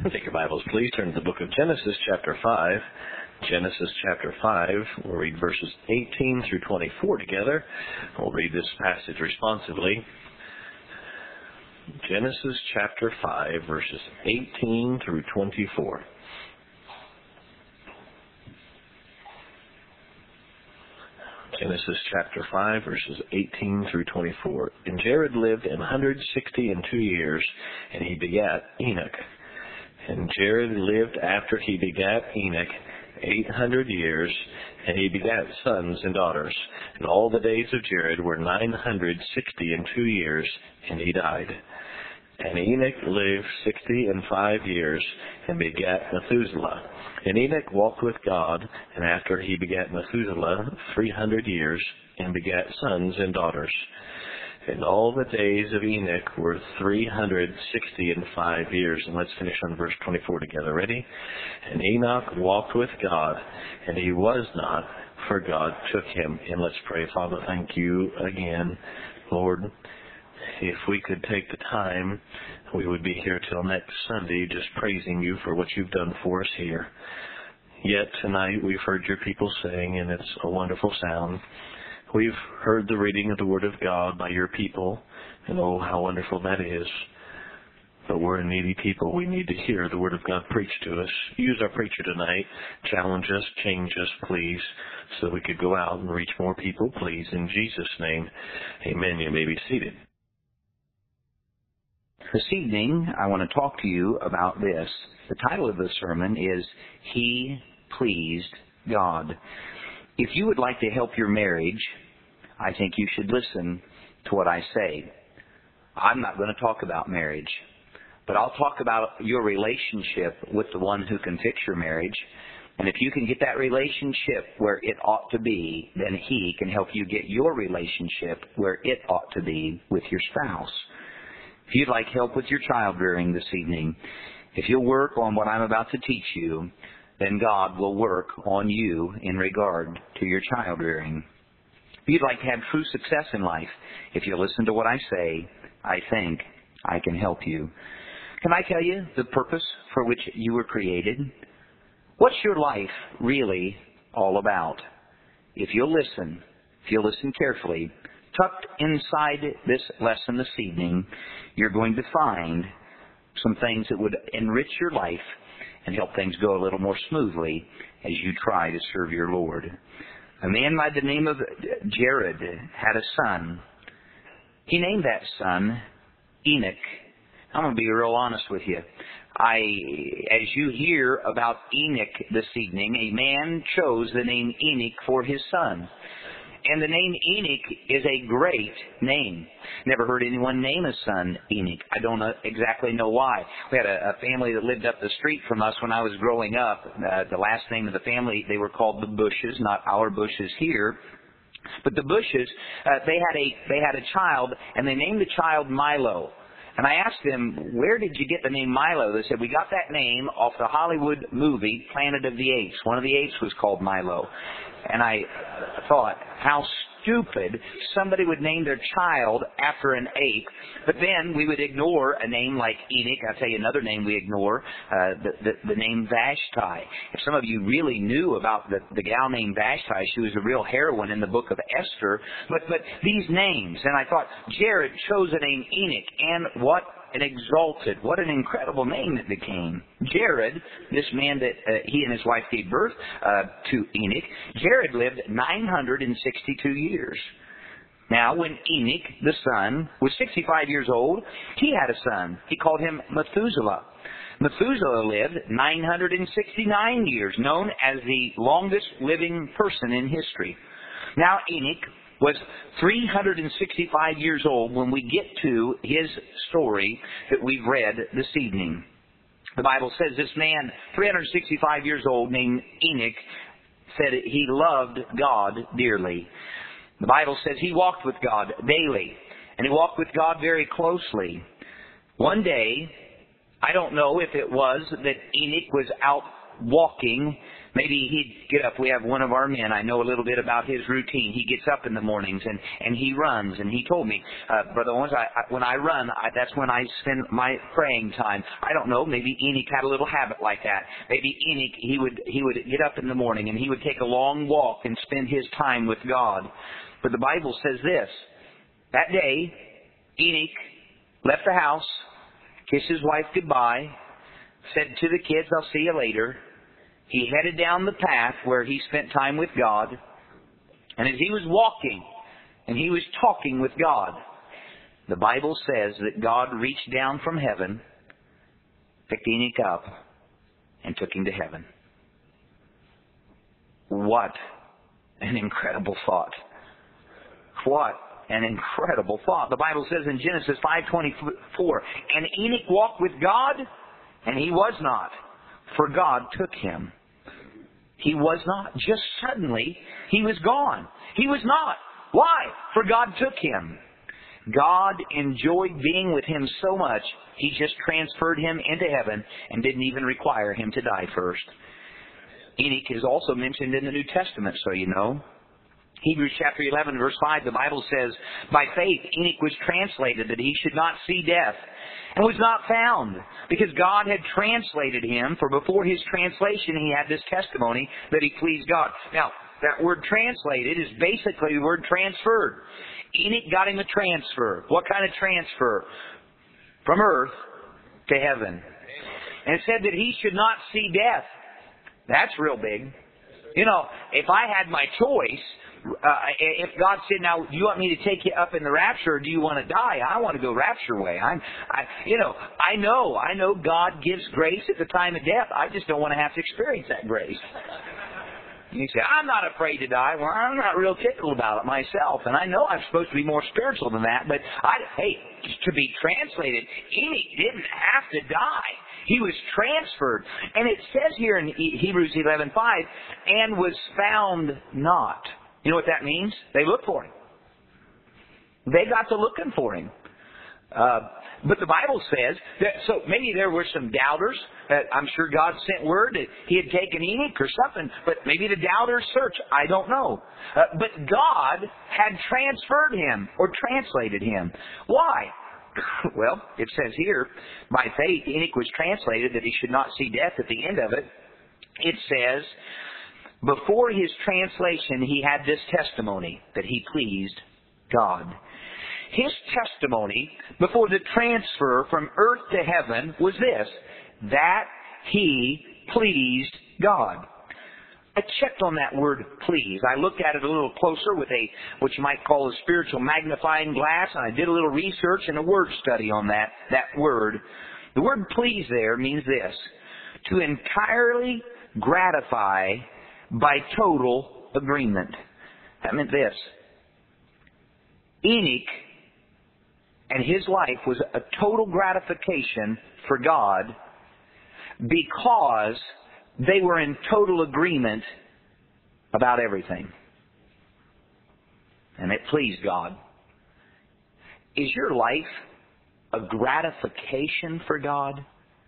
Take your Bibles, please. Turn to the book of Genesis, chapter 5. Genesis, chapter 5. We'll read verses 18 through 24 together. We'll read this passage responsively. Genesis, chapter 5, verses 18 through 24. Genesis chapter 5, verses 18 through 24. And Jared lived 162 years, and he begat Enoch. And Jared lived after he begat Enoch 800 years, and he begat sons and daughters. And all the days of Jared were 962 years, and he died. And Enoch lived 65 years, and begat Methuselah. And Enoch walked with God, and after he begat Methuselah 300 years, and begat sons and daughters. And all the days of Enoch were 365 years. And let's finish on verse 24 together. Ready? And Enoch walked with God, and he was not, for God took him. And let's pray. Father, thank you again, Lord. If we could take the time, we would be here till next Sunday just praising you for what you've done for us here. Yet tonight we've heard your people sing, and it's a wonderful sound. We've heard the reading of the Word of God by your people, and oh, how wonderful that is. But we're a needy people. We need to hear the Word of God preached to us. Use our preacher tonight. Challenge us, change us, please, so that we could go out and reach more people, please. In Jesus' name, amen. You may be seated. This evening, I want to talk to you about this. The title of the sermon is, He Pleased God. If you would like to help your marriage, I think you should listen to what I say. I'm not going to talk about marriage, but I'll talk about your relationship with the one who can fix your marriage. And if you can get that relationship where it ought to be, then He can help you get your relationship where it ought to be with your spouse. If you'd like help with your child rearing this evening, if you'll work on what I'm about to teach you, then God will work on you in regard to your child rearing. If you'd like to have true success in life, if you listen to what I say, I think I can help you. Can I tell you the purpose for which you were created? What's your life really all about? If you'll listen carefully, tucked inside this lesson this evening, you're going to find some things that would enrich your life and help things go a little more smoothly as you try to serve your Lord. A man by the name of Jared had a son. He named that son Enoch. I'm going to be real honest with you. As you hear about Enoch this evening, a man chose the name Enoch for his son. And the name Enoch is a great name. Never heard anyone name a son Enoch. I don't exactly know why. We had a family that lived up the street from us when I was growing up. The last name of the family, they were called the Bushes, not our Bushes here. But the Bushes, they had a child, and they named the child Milo. And I asked them, where did you get the name Milo? They said, we got that name off the Hollywood movie, Planet of the Apes. One of the apes was called Milo. And I thought, how stupid somebody would name their child after an ape, but then we would ignore a name like Enoch. I'll tell you another name we ignore, the name Vashti. If some of you really knew about the gal named Vashti, she was a real heroine in the book of Esther, but these names, and I thought, Jared chose the name Enoch, and what an incredible name it became. Jared, this man that he and his wife gave birth to Enoch, Jared lived 962 years. Now, when Enoch, the son, was 65 years old, he had a son. He called him Methuselah. Methuselah lived 969 years, known as the longest living person in history. Now, Enoch was 365 years old when we get to his story that we've read this evening. The Bible says this man, 365 years old, named Enoch, said he loved God dearly. The Bible says he walked with God daily, and he walked with God very closely. One day, I don't know if it was that Enoch was out walking Maybe he'd get up. We have one of our men. I know a little bit about his routine. He gets up in the mornings and he runs. And he told me, Brother Owens, when I run, that's when I spend my praying time. I don't know. Maybe Enoch had a little habit like that. Maybe Enoch, he would get up in the morning and he would take a long walk and spend his time with God. But the Bible says this. That day, Enoch left the house, kissed his wife goodbye, said to the kids, I'll see you later. He headed down the path where he spent time with God. And as he was walking and he was talking with God, the Bible says that God reached down from heaven, picked Enoch up, and took him to heaven. What an incredible thought. What an incredible thought. The Bible says in Genesis 5:24, and Enoch walked with God, and he was not, for God took him. He was not. Just suddenly, he was gone. He was not. Why? For God took him. God enjoyed being with him so much, he just transferred him into heaven and didn't even require him to die first. Enoch is also mentioned in the New Testament, so you know. Hebrews chapter 11, verse 5, the Bible says, by faith Enoch was translated that he should not see death, and was not found, because God had translated him, for before his translation he had this testimony that he pleased God. Now, that word translated is basically the word transferred. Enoch got him a transfer. What kind of transfer? From earth to heaven. And it said that he should not see death. That's real big. You know, if I had my choice, if God said, now, do you want me to take you up in the rapture, or do you want to die? I want to go rapture way. I know God gives grace at the time of death. I just don't want to have to experience that grace. You say, I'm not afraid to die. Well, I'm not real tickled about it myself. And I know I'm supposed to be more spiritual than that. But, to be translated, Enoch didn't have to die. He was transferred. And it says here in Hebrews 11:5, and was found not. You know what that means? They looked for him. They got to looking for him. But the Bible says that, so maybe there were some doubters. I'm sure God sent word that he had taken Enoch or something, but maybe the doubters searched. I don't know. But God had transferred him or translated him. Why? Well, it says here, by faith Enoch was translated that he should not see death at the end of it. It says, before his translation he had this testimony that he pleased God. His testimony before the transfer from earth to heaven was this, that he pleased God. I checked on that word please. I looked at it a little closer with what you might call a spiritual magnifying glass, and I did a little research and a word study on that word. The word please there means this, to entirely gratify by total agreement. That meant this. Enoch and his life was a total gratification for God because they were in total agreement about everything. And it pleased God. Is your life a gratification for God?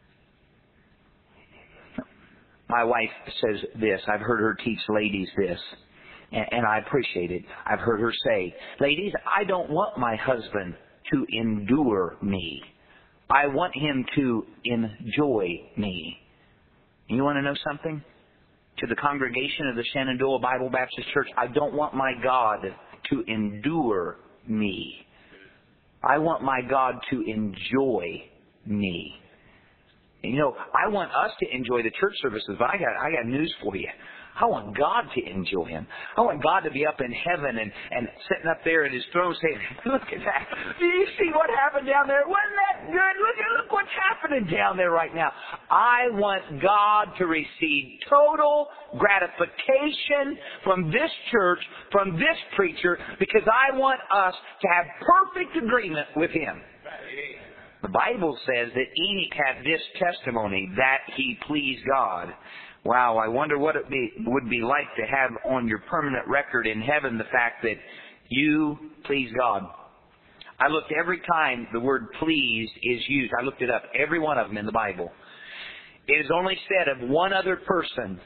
My wife says this. I've heard her teach ladies this, and I appreciate it. I've heard her say, ladies, I don't want my husband to endure me. I want him to enjoy me. And you want to know something? To the congregation of the Shenandoah Bible Baptist Church, I don't want my God to endure me. I want my God to enjoy me. And you know, I want us to enjoy the church services, but I got news for you. I want God to enjoy him. I want God to be up in heaven and sitting up there in his throne saying, look at that. Do you see what happened down there? Wasn't that good? Look what's happening down there right now. I want God to receive total gratification from this church, from this preacher, because I want us to have perfect agreement with him. The Bible says that Enoch had this testimony that he pleased God. Wow, I wonder what it would be like to have on your permanent record in heaven the fact that you please God. I looked every time the word pleased is used. I looked it up, every one of them in the Bible. It is only said of one other person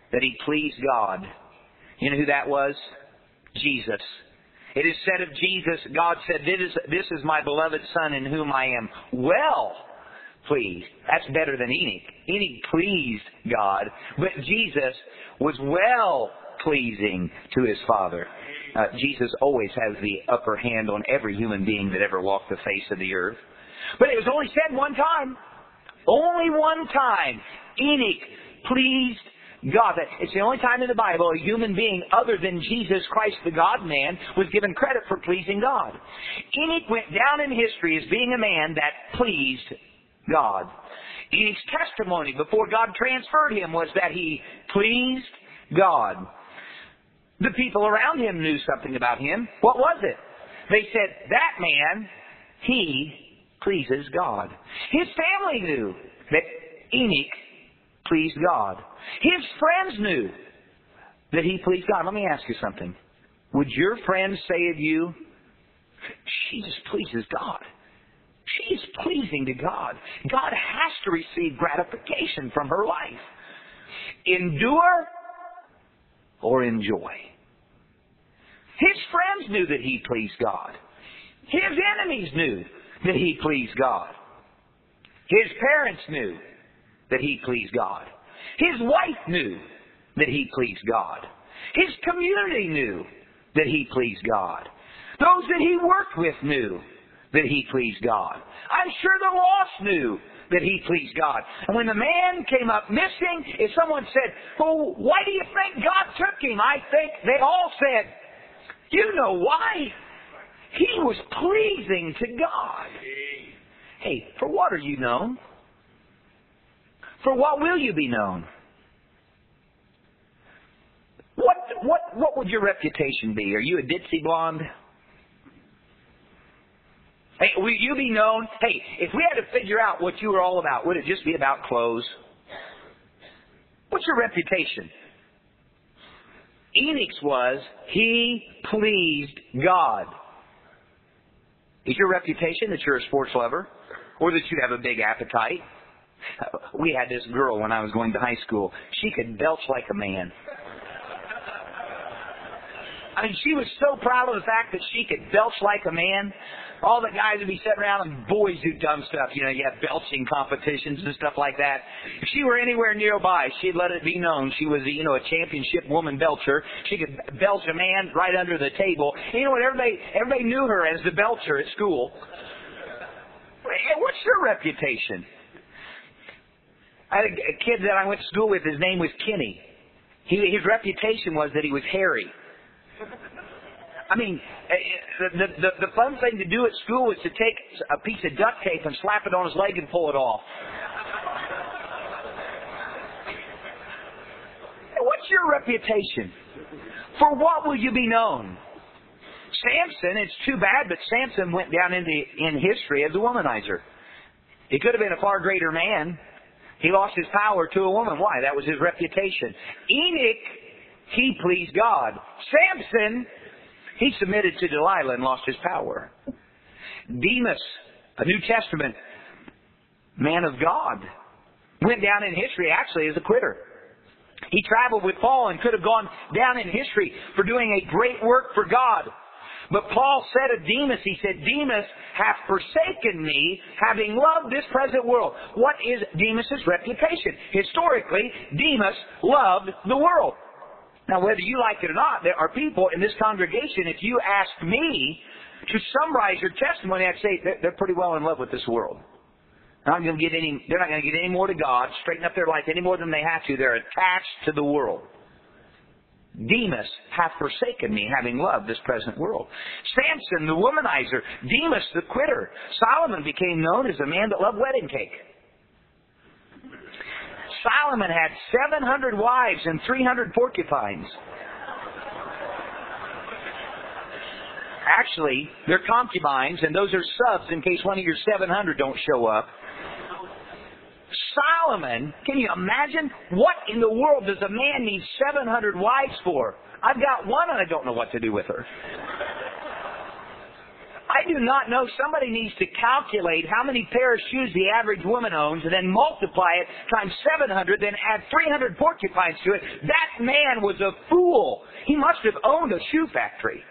that he pleased God. You know who that was? Jesus. It is said of Jesus, God said, this is my beloved Son in whom I am well pleased. That's better than Enoch. Enoch pleased God, but Jesus was well pleasing to his Father. Jesus always has the upper hand on every human being that ever walked the face of the earth. But it was only said one time. Only one time. Enoch pleased God. It's the only time in the Bible a human being other than Jesus Christ, the God-man, was given credit for pleasing God. Enoch went down in history as being a man that pleased God. Enoch's testimony before God transferred him was that he pleased God. The people around him knew something about him. What was it? They said, that man, he pleases God. His family knew that Enoch pleased God. His friends knew that he pleased God. Let me ask you something. Would your friends say of you, she just pleases God? She is pleasing to God. God has to receive gratification from her life. Endure or enjoy. His friends knew that he pleased God. His enemies knew that he pleased God. His parents knew that he pleased God. His wife knew that he pleased God. His community knew that he pleased God. Those that he worked with knew that he pleased God. I'm sure the lost knew that he pleased God. And when the man came up missing, if someone said, well, why do you think God took him? I think they all said, you know why? He was pleasing to God. Hey, for what are you known? For what will you be known? What would your reputation be? Are you a ditzy blonde? Hey, will you be known? Hey, if we had to figure out what you were all about, would it just be about clothes? What's your reputation? Enoch's was, he pleased God. Is your reputation that you're a sports lover? Or that you have a big appetite? We had this girl when I was going to high school. She could belch like a man. I mean, she was so proud of the fact that she could belch like a man. All the guys would be sitting around and boys do dumb stuff. You know, you have belching competitions and stuff like that. If she were anywhere nearby, she'd let it be known she was, a championship woman belcher. She could belch a man right under the table. And you know what? Everybody knew her as the belcher at school. What's your reputation? I had a kid that I went to school with. His name was Kenny. His reputation was that he was hairy. I mean, the fun thing to do at school was to take a piece of duct tape and slap it on his leg and pull it off. What's your reputation? For what will you be known? Samson, it's too bad, but Samson went down in history as a womanizer. He could have been a far greater man. He lost his power to a woman. Why? That was his reputation. Enoch, he pleased God. Samson, he submitted to Delilah and lost his power. Demas, a New Testament man of God, went down in history actually as a quitter. He traveled with Paul and could have gone down in history for doing a great work for God. But Paul said of Demas, he said, Demas hath forsaken me, having loved this present world. What is Demas' reputation? Historically, Demas loved the world. Now, whether you like it or not, there are people in this congregation, if you ask me to summarize your testimony, I'd say they're pretty well in love with this world. They're not going to get any more to God, straighten up their life any more than they have to. They're attached to the world. Demas hath forsaken me, having loved this present world. Samson, the womanizer. Demas, the quitter. Solomon became known as a man that loved wedding cake. Solomon had 700 wives and 300 porcupines. Actually, they're concubines, and those are subs in case one of your 700 don't show up. Solomon, can you imagine? What in the world does a man need 700 wives for? I've got one and I don't know what to do with her. I do not know. Somebody needs to calculate how many pair of shoes the average woman owns and then multiply it times 700, then add 300 porcupines to it. That man was a fool. He must have owned a shoe factory.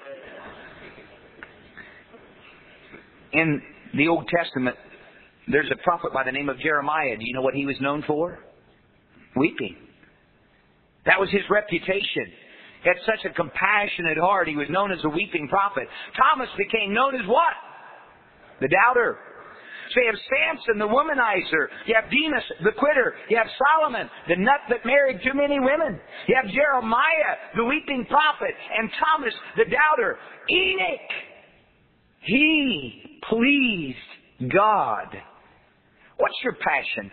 In the Old Testament, there's a prophet by the name of Jeremiah. Do you know what he was known for? Weeping. That was his reputation. He had such a compassionate heart. He was known as a weeping prophet. Thomas became known as what? The doubter. So you have Samson, the womanizer. You have Demas, the quitter. You have Solomon, the nut that married too many women. You have Jeremiah, the weeping prophet. And Thomas, the doubter. Enoch. He pleased God. What's your passion?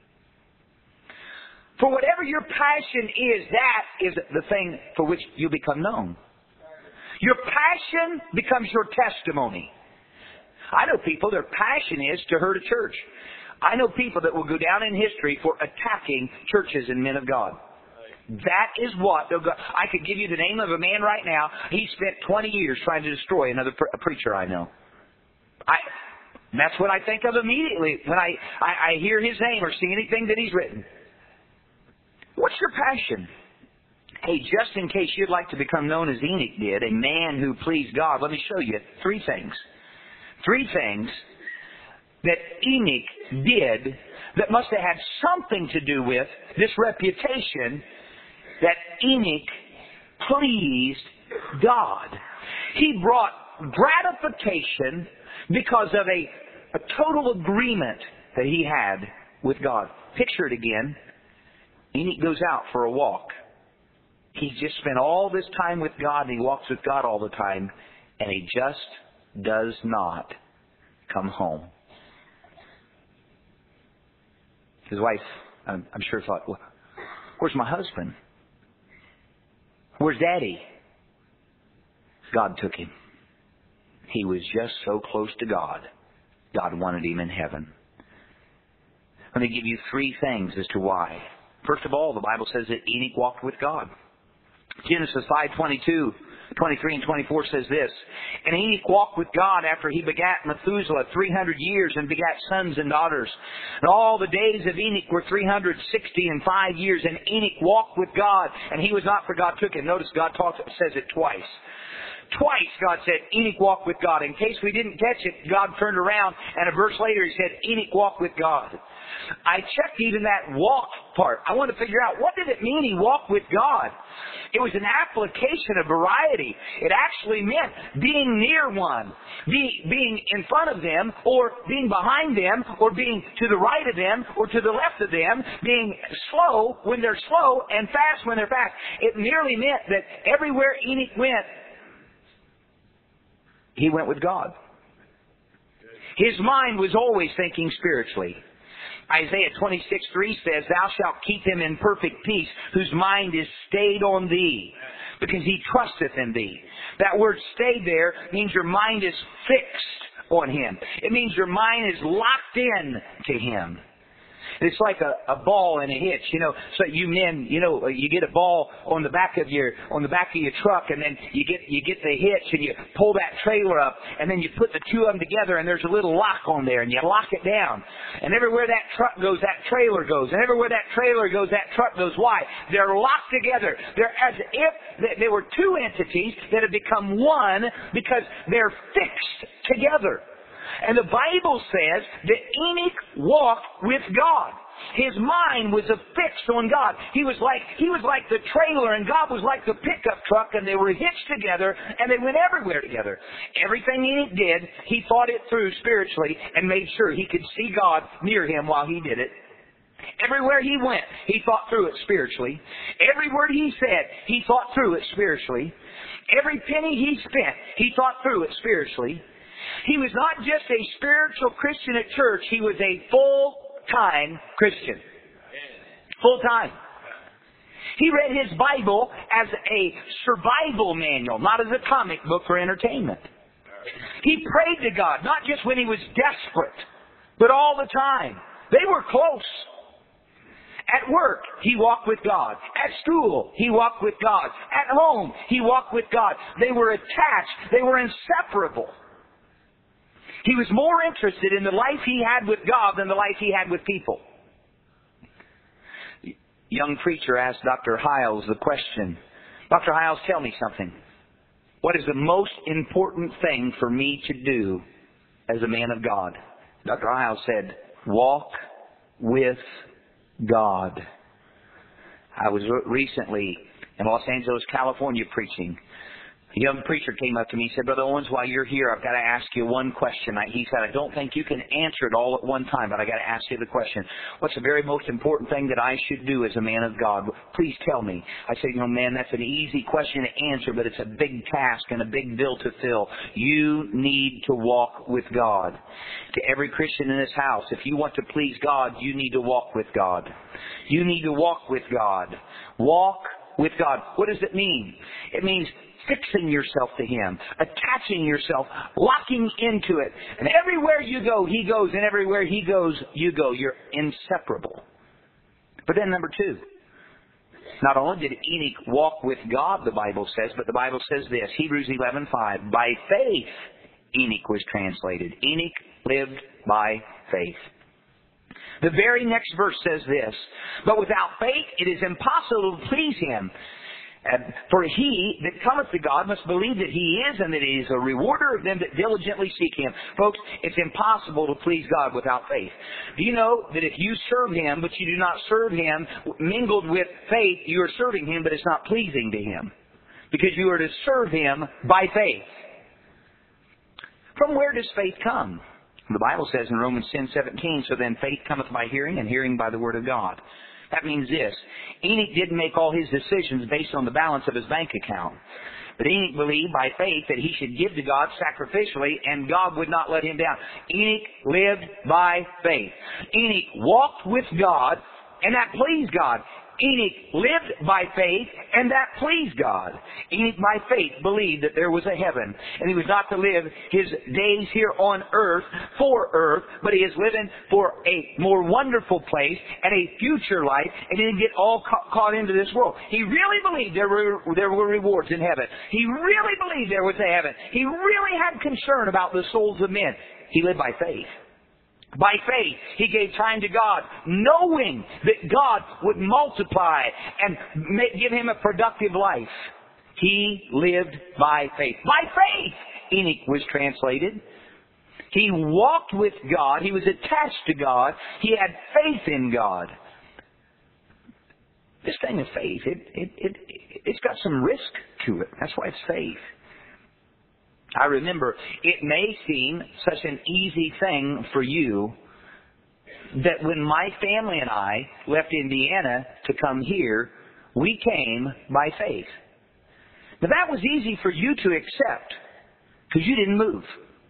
For whatever your passion is, that is the thing for which you become known. Your passion becomes your testimony. I know people, their passion is to hurt a church. I know people that will go down in history for attacking churches and men of God. That is what they'll go. I could give you the name of a man right now. He spent 20 years trying to destroy another preacher I know. That's what I think of immediately when I hear his name or see anything that he's written. What's your passion? Hey, just in case you'd like to become known as Enoch did, a man who pleased God, let me show you three things. Three things that Enoch did that must have had something to do with this reputation that Enoch pleased God. He brought gratification because of a total agreement that he had with God. Picture it again. Enoch goes out for a walk. He just spent all this time with God, and he walks with God all the time, and he just does not come home. His wife, I'm sure, thought, well, where's my husband? Where's Daddy? God took him. He was just so close to God. God wanted him in heaven. Let me give you three things as to why. First of all, the Bible says that Enoch walked with God. Genesis 5:22, 23 and 24 says this, and Enoch walked with God after he begat Methuselah 300 years and begat sons and daughters. And all the days of Enoch were 365 years, and Enoch walked with God, and he was not, for God took him. Notice God says it twice. Twice God said, Enoch walked with God. In case we didn't catch it, God turned around, and a verse later he said, Enoch walked with God. I checked even that walk part. I wanted to figure out, what did it mean he walked with God? It was an application of variety. It actually meant being near one, being in front of them, or being behind them, or being to the right of them, or to the left of them, being slow when they're slow and fast when they're fast. It merely meant that everywhere Enoch went, he went with God. His mind was always thinking spiritually. Isaiah 26:3 says, thou shalt keep him in perfect peace, whose mind is stayed on thee, because he trusteth in thee. That word stayed there means your mind is fixed on him. It means your mind is locked in to him. It's like a ball in a hitch, So you men, you get a ball on the back of your truck, and then you get the hitch, and you pull that trailer up, and then you put the two of them together, and there's a little lock on there, and you lock it down. And everywhere that truck goes, that trailer goes, and everywhere that trailer goes, that truck goes. Why? They're locked together. They're as if they were two entities that have become one because they're fixed together. And the Bible says that Enoch walked with God. His mind was affixed on God. He was like the trailer, and God was like the pickup truck, and they were hitched together, and they went everywhere together. Everything Enoch did, he thought it through spiritually and made sure he could see God near him while he did it. Everywhere he went, he thought through it spiritually. Every word he said, he thought through it spiritually. Every penny he spent, he thought through it spiritually. He was not just a spiritual Christian at church, he was a full-time Christian. Full-time. He read his Bible as a survival manual, not as a comic book for entertainment. He prayed to God, not just when he was desperate, but all the time. They were close. At work, he walked with God. At school, he walked with God. At home, he walked with God. They were attached. They were inseparable. He was more interested in the life he had with God than the life he had with people. Young preacher asked Dr. Hiles the question, Dr. Hiles, tell me something. What is the most important thing for me to do as a man of God? Dr. Hiles said, walk with God. I was recently in Los Angeles, California preaching. A young preacher came up to me and said, Brother Owens, while you're here, I've got to ask you one question. He said, I don't think you can answer it all at one time, but I got to ask you the question. What's the very most important thing that I should do as a man of God? Please tell me. I said, man, that's an easy question to answer, but it's a big task and a big bill to fill. You need to walk with God. To every Christian in this house, if you want to please God, you need to walk with God. You need to walk with God. Walk with God. What does it mean? It means fixing yourself to Him, attaching yourself, locking into it. And everywhere you go, He goes, and everywhere He goes, you go. You're inseparable. But then number two, not only did Enoch walk with God, the Bible says, but the Bible says this, Hebrews 11:5, by faith Enoch was translated. Enoch lived by faith. The very next verse says this, but without faith it is impossible to please Him. For he that cometh to God must believe that He is, and that He is a rewarder of them that diligently seek Him. Folks, it's impossible to please God without faith. Do you know that if you serve Him, but you do not serve Him mingled with faith, you are serving Him, but it's not pleasing to Him? Because you are to serve Him by faith. From where does faith come? The Bible says in Romans 10:17, so then faith cometh by hearing, and hearing by the Word of God. That means this. Enoch didn't make all his decisions based on the balance of his bank account. But Enoch believed by faith that he should give to God sacrificially, and God would not let him down. Enoch lived by faith. Enoch walked with God, and that pleased God. Enoch lived by faith, and that pleased God. Enoch by faith believed that there was a heaven, and he was not to live his days here on earth for earth, but he is living for a more wonderful place and a future life, and he didn't get all caught into this world. He really believed there were rewards in heaven. He really believed there was a heaven. He really had concern about the souls of men. He lived by faith. By faith, he gave time to God, knowing that God would multiply and give him a productive life. He lived by faith. By faith, Enoch was translated. He walked with God. He was attached to God. He had faith in God. This thing of faith, it's got some risk to it. That's why it's faith. I remember, it may seem such an easy thing for you that when my family and I left Indiana to come here, we came by faith. But that was easy for you to accept because you didn't move.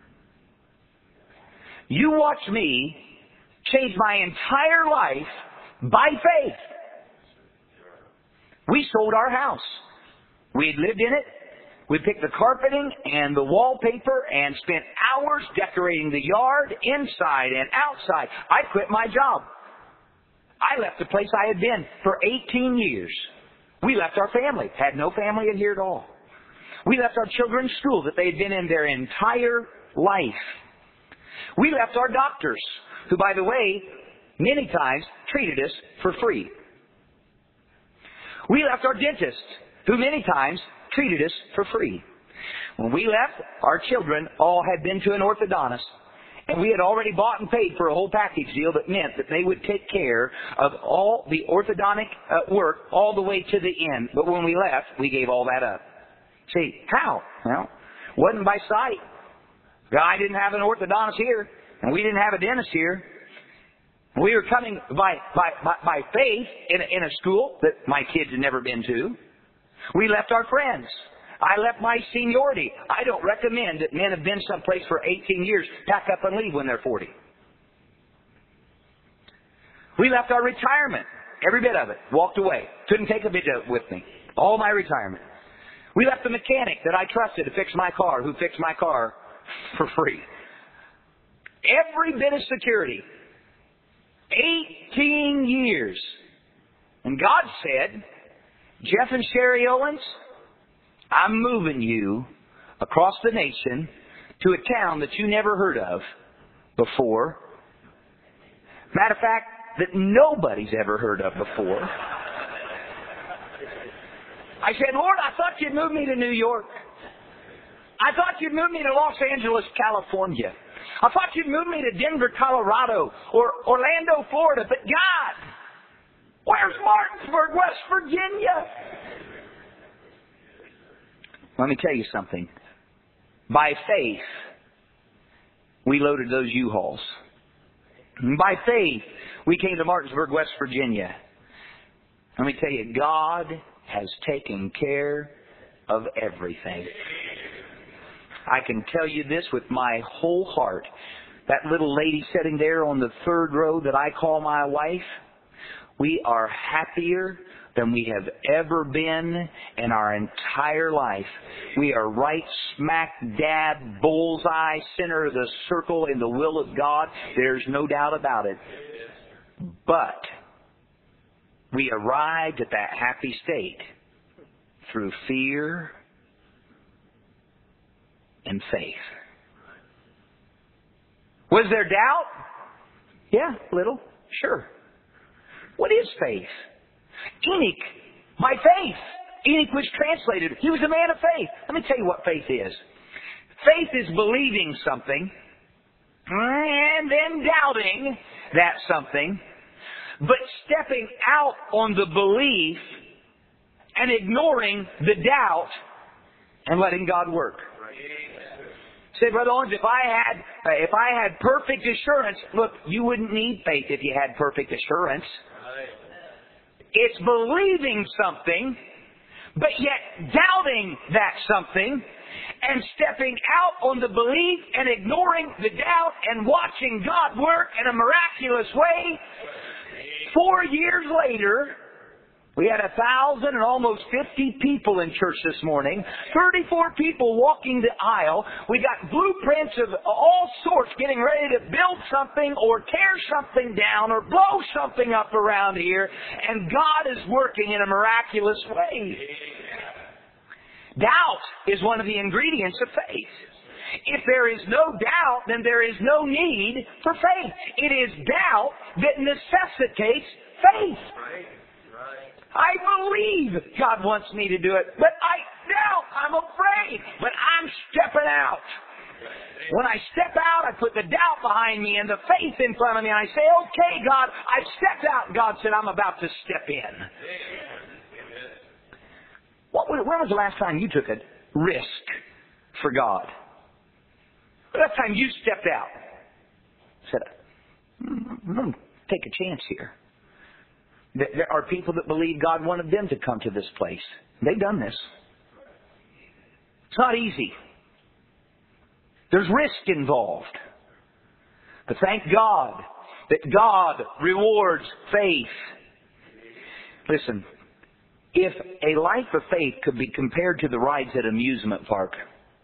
You watched me change my entire life by faith. We sold our house. We had lived in it. We picked the carpeting and the wallpaper and spent hours decorating the yard inside and outside. I quit my job. I left the place I had been for 18 years. We left our family. Had no family in here at all. We left our children's school that they had been in their entire life. We left our doctors, who, by the way, many times treated us for free. We left our dentists, who many times treated us for free. When we left, our children all had been to an orthodontist, and we had already bought and paid for a whole package deal that meant that they would take care of all the orthodontic work all the way to the end. But when we left, we gave all that up. See, how? Well, wasn't by sight. I didn't have an orthodontist here, and we didn't have a dentist here. We were coming by faith in a school that my kids had never been to. We left our friends. I left my seniority. I don't recommend that men have been someplace for 18 years pack up and leave when they're 40. We left our retirement. Every bit of it. Walked away. Couldn't take a bit of it with me. All my retirement. We left the mechanic that I trusted to fix my car, who fixed my car for free. Every bit of security. 18 years. And God said, Jeff and Sherry Owens, I'm moving you across the nation to a town that you never heard of before. Matter of fact, that nobody's ever heard of before. I said, Lord, I thought you'd move me to New York. I thought you'd move me to Los Angeles, California. I thought you'd move me to Denver, Colorado, or Orlando, Florida. But God, where's Martinsburg, West Virginia? Let me tell you something. By faith, we loaded those U-Hauls. By faith, we came to Martinsburg, West Virginia. Let me tell you, God has taken care of everything. I can tell you this with my whole heart. That little lady sitting there on the third row that I call my wife, we are happier than we have ever been in our entire life. We are right smack dab, bullseye, center of the circle in the will of God. There's no doubt about it. But we arrived at that happy state through fear and faith. Was there doubt? Yeah, little. Sure. What is faith? Enoch, by faith. Enoch was translated. He was a man of faith. Let me tell you what faith is. Faith is believing something and then doubting that something, but stepping out on the belief and ignoring the doubt and letting God work. Say, Brother Owens, if I had perfect assurance, look, you wouldn't need faith if you had perfect assurance. It's believing something, but yet doubting that something and stepping out on the belief and ignoring the doubt and watching God work in a miraculous way. 4 years later, we had 1,000 and almost 50 people in church this morning. 34 people walking the aisle. We got blueprints of all sorts getting ready to build something or tear something down or blow something up around here. And God is working in a miraculous way. Doubt is one of the ingredients of faith. If there is no doubt, then there is no need for faith. It is doubt that necessitates faith. I believe God wants me to do it, but I doubt, I'm afraid, but I'm stepping out. When I step out, I put the doubt behind me and the faith in front of me, and I say, okay, God, I've stepped out. God said, I'm about to step in. When was the last time you took a risk for God? The last time you stepped out? Said, I'm going to take a chance here. There are people that believe God wanted them to come to this place. They've done this. It's not easy. There's risk involved. But thank God that God rewards faith. Listen, if a life of faith could be compared to the rides at an amusement park,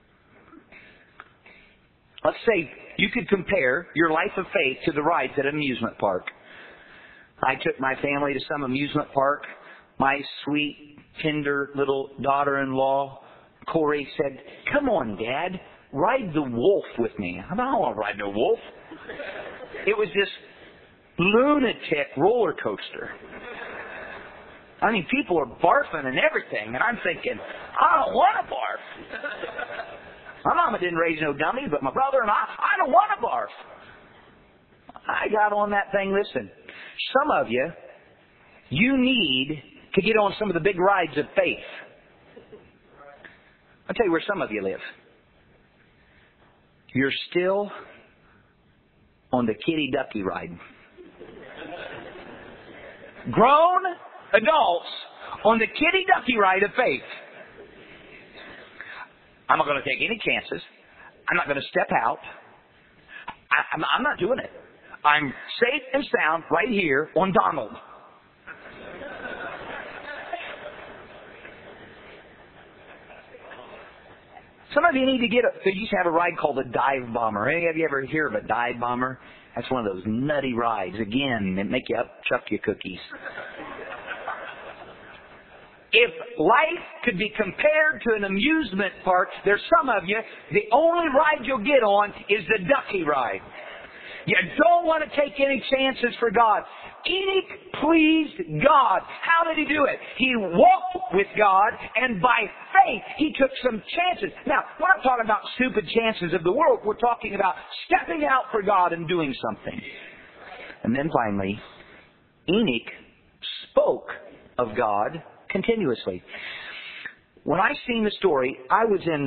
let's say you could compare your life of faith to the rides at an amusement park. I took my family to some amusement park. My sweet, tender little daughter-in-law, Corey, said, come on, Dad, ride the wolf with me. I don't want to ride no wolf. It was this lunatic roller coaster. I mean, people are barfing and everything, and I'm thinking, I don't want to barf. My mama didn't raise no dummy, but my brother and I don't want to barf. I got on that thing, listen. Some of you, you need to get on some of the big rides of faith. I'll tell you where some of you live. You're still on the kitty ducky ride. Grown adults on the kitty ducky ride of faith. I'm not going to take any chances. I'm not going to step out. I'm not doing it. I'm safe and sound right here on Donald. Some of you need to they used to have a ride called a dive bomber. Any of you ever hear of a dive bomber? That's one of those nutty rides. Again, that make you chuck your cookies. If life could be compared to an amusement park, there's some of you, the only ride you'll get on is the ducky ride. You don't want to take any chances for God. Enoch pleased God. How did he do it? He walked with God, and by faith he took some chances. Now, we're not talking about stupid chances of the world. We're talking about stepping out for God and doing something. And then finally, Enoch spoke of God continuously. When I seen the story, I was in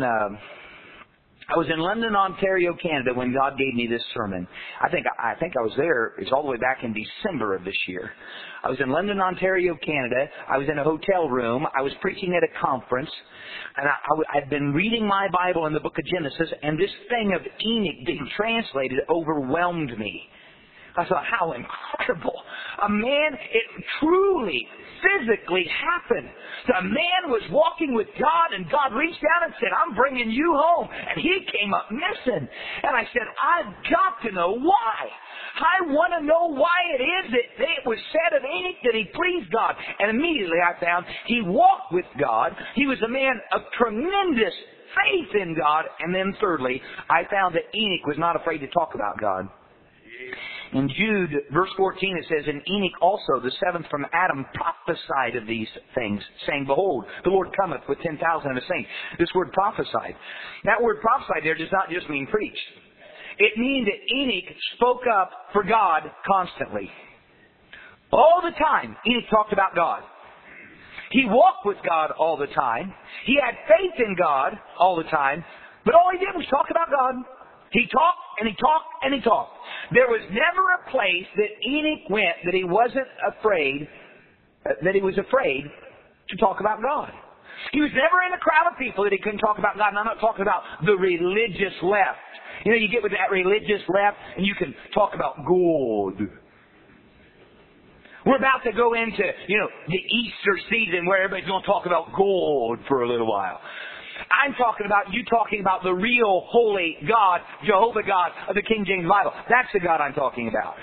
London, Ontario, Canada when God gave me this sermon. I think I was there. It's all the way back in December of this year. I was in London, Ontario, Canada. I was in a hotel room. I was preaching at a conference, and I'd been reading my Bible in the book of Genesis, and this thing of Enoch being translated overwhelmed me. I thought, how incredible. A man, it truly, physically happened. The man was walking with God, and God reached down and said, I'm bringing you home. And he came up missing. And I said, I've got to know why. I want to know why it is that it was said of Enoch that he pleased God. And immediately I found he walked with God. He was a man of tremendous faith in God. And then thirdly, I found that Enoch was not afraid to talk about God. In Jude, verse 14, it says, And Enoch also, the seventh from Adam, prophesied of these things, saying, Behold, the Lord cometh with 10,000 of his saints. This word prophesied. That word prophesied there does not just mean preached. It means that Enoch spoke up for God constantly. All the time, Enoch talked about God. He walked with God all the time. He had faith in God all the time. But all he did was talk about God. He talked, and he talked, and he talked. There was never a place that Enoch went that he wasn't afraid, that he was afraid to talk about God. He was never in a crowd of people that he couldn't talk about God. And I'm not talking about the religious left. You know, you get with that religious left, and you can talk about God. We're about to go into, the Easter season where everybody's going to talk about God for a little while. I'm talking about you talking about the real holy God, Jehovah God of the King James Bible. That's the God I'm talking about.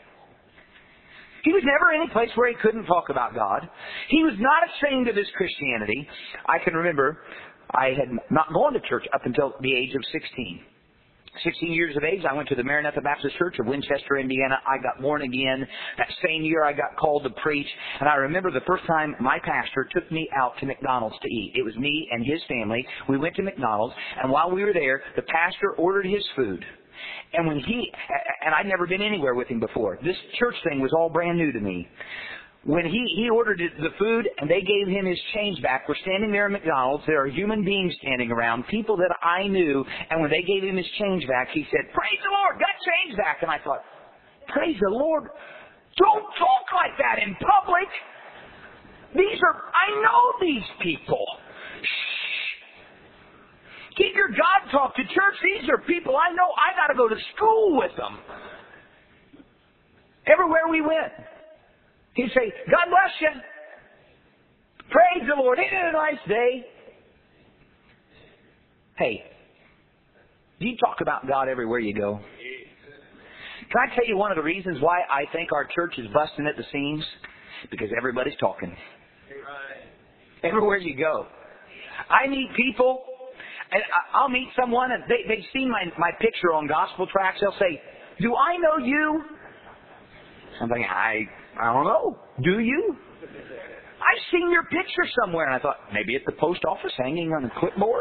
He was never in any place where he couldn't talk about God. He was not ashamed of his Christianity. I can remember I had not gone to church up until the age of 16. 16 years of age, I went to the Maranatha Baptist Church of Winchester, Indiana. I got born again. That same year, I got called to preach. And I remember the first time my pastor took me out to McDonald's to eat. It was me and his family. We went to McDonald's, and while we were there, the pastor ordered his food. And I'd never been anywhere with him before. This church thing was all brand new to me. When he ordered the food and they gave him his change back, we're standing there at McDonald's. There are human beings standing around, people that I knew. And when they gave him his change back, he said, Praise the Lord, got change back. And I thought, praise the Lord. Don't talk like that in public. I know these people. Shh. Keep your God talk to church. These are people I know. I got to go to school with them. Everywhere we went. He'd say, God bless you. Praise the Lord. Ain't it a nice day? Hey, do you talk about God everywhere you go? Can I tell you one of the reasons why I think our church is busting at the seams? Because everybody's talking. Everywhere you go. I meet people, and I'll meet someone, and they've seen my picture on gospel tracts. They'll say, do I know you? I'm thinking, I don't know. Do you? I've seen your picture somewhere. And I thought, maybe at the post office hanging on a clipboard.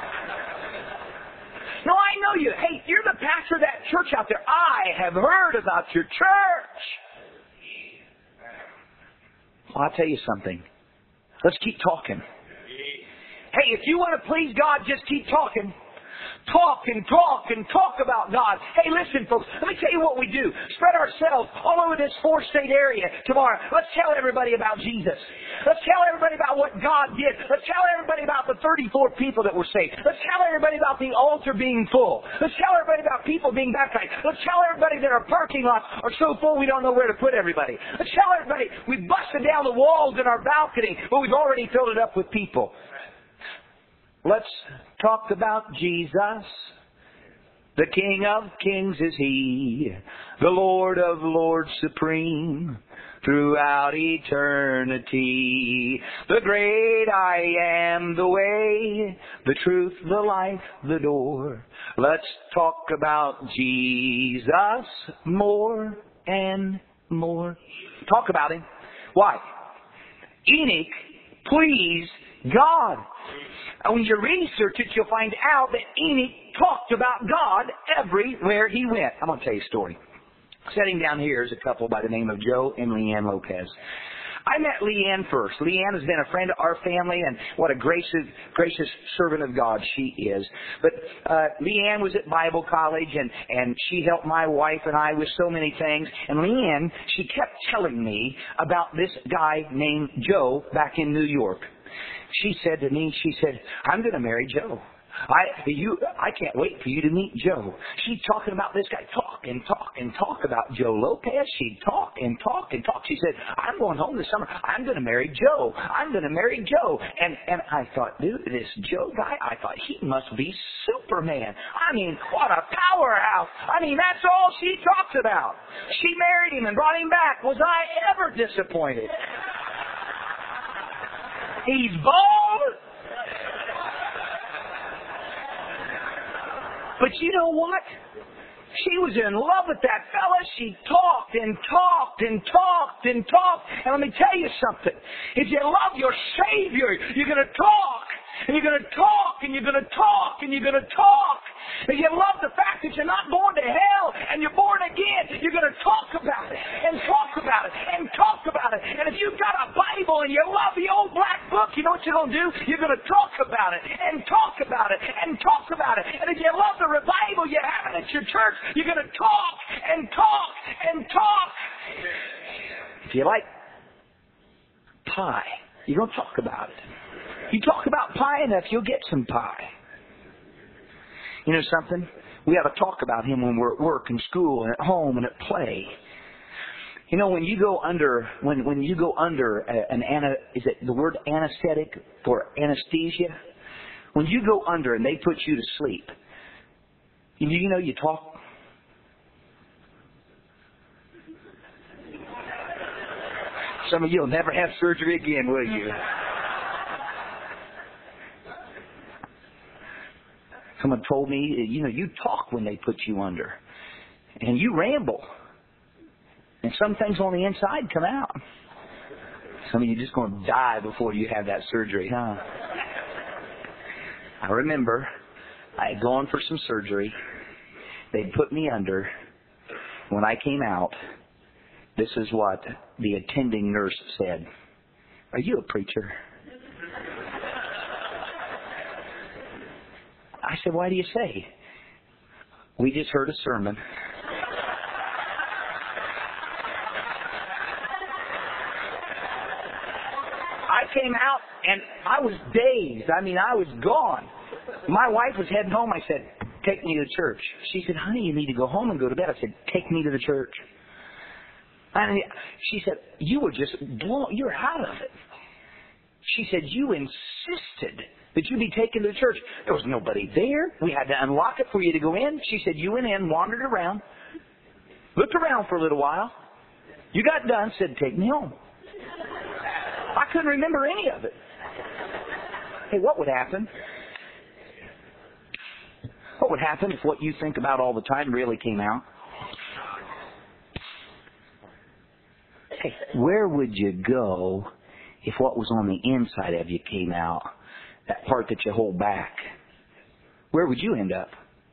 No, I know you. Hey, you're the pastor of that church out there. I have heard about your church. Well, I'll tell you something. Let's keep talking. Hey, if you want to please God, just keep talking. Talk and talk and talk about God. Hey, listen, folks, let me tell you what we do. Spread ourselves all over this 4-state area tomorrow. Let's tell everybody about Jesus. Let's tell everybody about what God did. Let's tell everybody about the 34 people that were saved. Let's tell everybody about the altar being full. Let's tell everybody about people being baptized. Let's tell everybody that our parking lots are so full we don't know where to put everybody. Let's tell everybody we've busted down the walls in our balcony, but we've already filled it up with people. Let's talk about Jesus. The King of Kings is He, the Lord of Lords supreme. throughout eternity. The great I am, the way, the truth, the life, the door. Let's talk about Jesus more and more. Talk about Him. Why? Enoch pleased God. And when you research it, you'll find out that Enoch talked about God everywhere he went. I'm going to tell you a story. Sitting down here is a couple by the name of Joe and Leanne Lopez. I met Leanne first. Leanne has been a friend of our family, and what a gracious servant of God she is. But Leanne was at Bible college, and she helped my wife and I with so many things. And Leanne, she kept telling me about this guy named Joe back in New York. She said to me, I'm going to marry Joe. I can't wait for you to meet Joe. She's talking about this guy, talk about Joe Lopez. She'd talk and talk. She said, I'm going home this summer. I'm going to marry Joe. And I thought, dude, this Joe guy, he must be Superman. I mean, what a powerhouse. I mean, that's all she talks about. She married him and brought him back. Was I ever disappointed? He's bald. But you know what? She was in love with that fella. She talked. And let me tell you something. If you love your Savior, you're going to talk. And you're going to talk. If you love the fact that you're not going to hell and you're born again, you're going to talk about it. And if you've got a Bible and you love the old black book, you know what you're going to do? You're going to talk about it. And if you love the revival you have at your church, you're going to talk. If you like pie, you're going to talk about it. You talk about pie enough, you'll get some pie. You know something? We ought to talk about Him when we're at work and school and at home and at play. You know, when you go under is it the word anesthetic or anesthesia? When you go under and they put you to sleep, you know you talk. Some of you will never have surgery again, will you? Someone told me, you talk when they put you under. And you ramble. And some things on the inside come out. Some of you just going to die before you have that surgery, huh? I remember I had gone for some surgery. They'd put me under. When I came out, this is what the attending nurse said. Are you a preacher? I said, why do you say? We just heard a sermon. I came out and I was dazed. I was gone. My wife was heading home. I said, take me to church. She said, honey, you need to go home and go to bed. I said, take me to the church. She said, you were just blown. You're out of it. She said, you insisted that you be taken to the church. There was nobody there. We had to unlock it for you to go in. She said, you went in, wandered around, looked around for a little while. You got done, said, take me home. I couldn't remember any of it. Hey, what would happen? What would happen if what you think about all the time really came out? Hey, where would you go if what was on the inside of you came out? That part that you hold back. Where would you end up?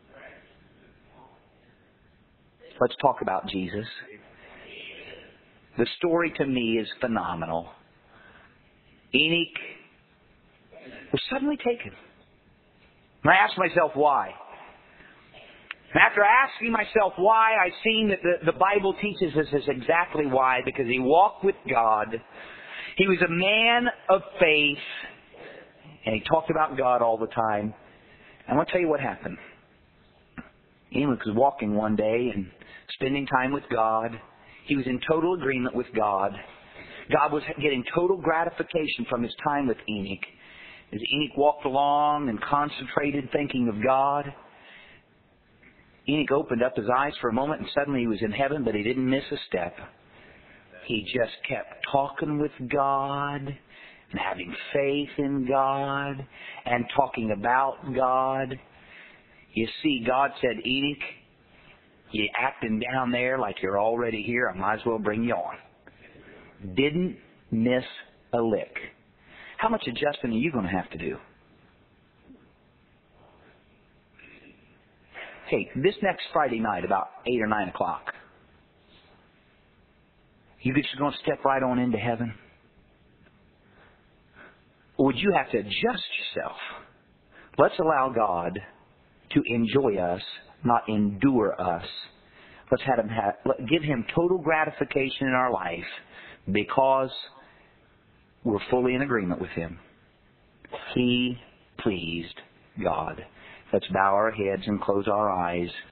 Let's talk about Jesus. The story to me is phenomenal. Enoch was suddenly taken. And I asked myself why. And after asking myself why, I've seen that the Bible teaches us is exactly why. Because he walked with God. He was a man of faith. And he talked about God all the time. I want to tell you what happened. Enoch was walking one day and spending time with God. He was in total agreement with God. God was getting total gratification from his time with Enoch. As Enoch walked along and concentrated thinking of God, Enoch opened up his eyes for a moment and suddenly he was in heaven, but he didn't miss a step. he just kept talking with God and having faith in God and talking about God. You see, God said, Enoch, you acting down there like you're already here, I might as well bring you on. Didn't miss a lick. How much adjusting are you going to have to do? Hey, this next Friday night about 8 or 9 o'clock, you just going to step right on into heaven? Or would you have to adjust yourself? Let's allow God to enjoy us, not endure us. Let's give Him total gratification in our life because we're fully in agreement with Him. He pleased God. Let's bow our heads and close our eyes.